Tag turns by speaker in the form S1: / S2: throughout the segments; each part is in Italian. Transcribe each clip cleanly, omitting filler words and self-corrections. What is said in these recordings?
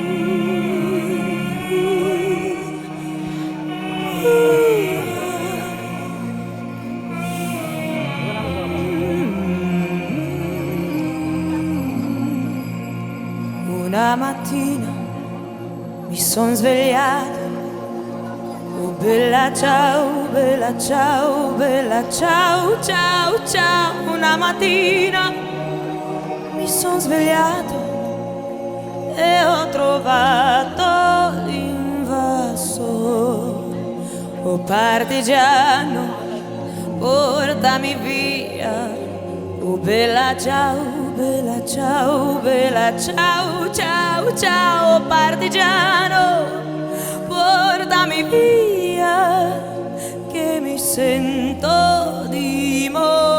S1: Una mattina mi son svegliato, oh bella ciao, bella ciao, bella ciao, ciao, ciao. Una mattina mi son svegliato e ho trovato l'invasore. Oh partigiano, portami via, oh bella ciao, bella ciao, bella ciao, ciao, ciao, partigiano, portami via, che mi sento di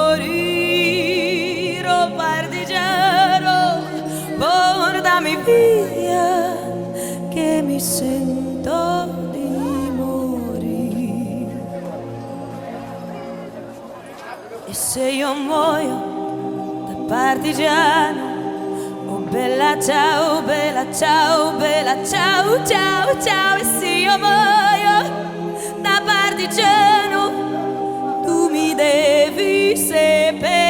S1: morire. Oh partigiano, portami via, che mi sento di morire. E se io muoio partigiano, oh bella ciao, bella ciao, bella ciao, ciao, ciao. E se io muoio da partigiano, tu mi devi seppellire.